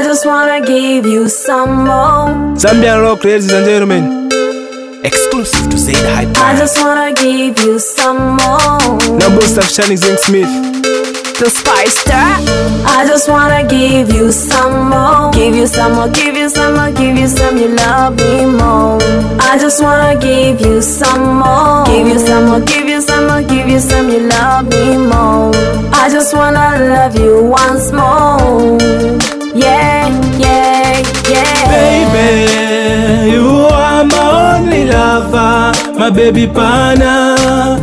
just wanna give you some more. Zambian rock, ladies and gentlemen. Exclusive to Zaid Hype. I just wanna give you some more. Number of Shining Zing Smith. The Spice Star. I just wanna give you some more. Give you some more, give you some more, give you some, you love me more. I just wanna give you some more. Give you some more, give you some more, give you some, you love me more. I just wanna love you once more. Yeah, yeah, yeah. Baby, you are my only lover, my baby partner.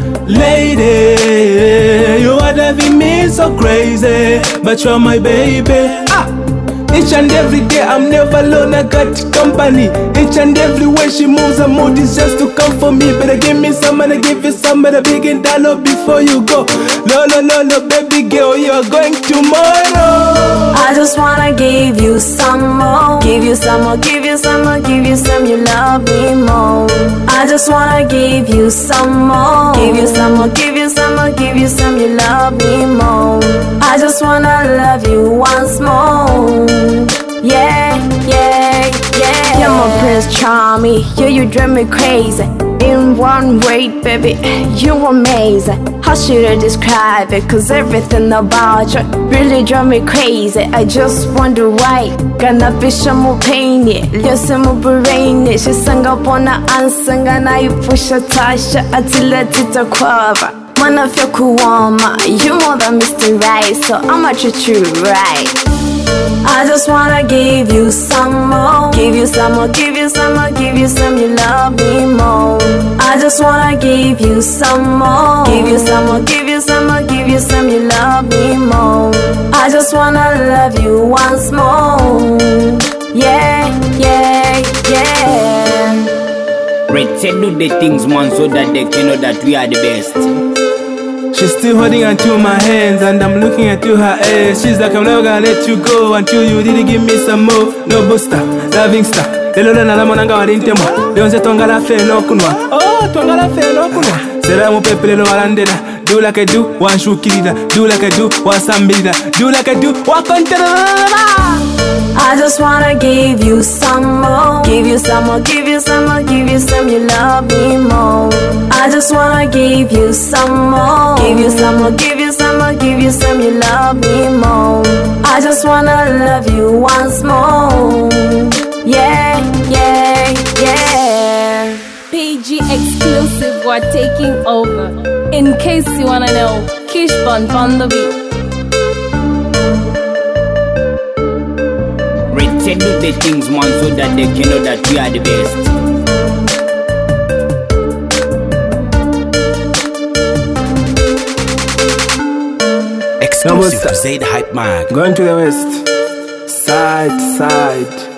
Lady, you are driving me so crazy, but you're my baby. Each and every day I'm never alone, I got company. Each and every way she moves, her mood is just to come for me. Better give me some and I give you some, better begin dollar before you go. No, baby girl, you're going tomorrow. I just wanna give you some more. Give you some more, give you some more, give you some, you love me more. I just wanna give you some more. Give you some more, give you some more, give you some, you love me more. I just wanna love you once more. Yeah, yeah, yeah. You're my Prince Charming, you drive me crazy. In one word, baby, you're amazing. How should I describe it? Cause everything about you really drive me crazy. I just wonder why. Gonna be some pain, listen my brain. She sang up on the answer, and I push a tasha until I did a quava. Man, I feel cool, you more than Mr. Right, so I'ma treat you right. I just wanna give you some more. Give you some more, give you some more, give you some, you love me more. I just wanna give you some more. Give you some more, give you some more, give you some, you love me more. I just wanna love you once more. Yeah, yeah, yeah. Red said do the things man so that they can know that we are the best. She's still holding onto my hands and I'm looking into her eyes. She's like, I'm never gonna let you go until you really give me some more. No booster, loving star. Lelo na la monanga wa dintemwa. Leonze tongala fe no kunwa. Oh, tongala fe no kunwa. Sera mu pepe no walandela. Do like I do, one shukida. Do like I do, one sambida. Do like I do, one kontera. I just wanna give you some more. Give you some more, give you some more, give you some, you love me more. I just wanna give you some more. Give you some more, give you some more, give you some, you love me more. I just wanna love you once more. Yeah, yeah, yeah. PG exclusive, we're taking over. In case you wanna know, Kishbon on the beat. Red said do the things man so that they can know that we are the best. Exclusive to Zaid Hype Mag. Going to the west. Side.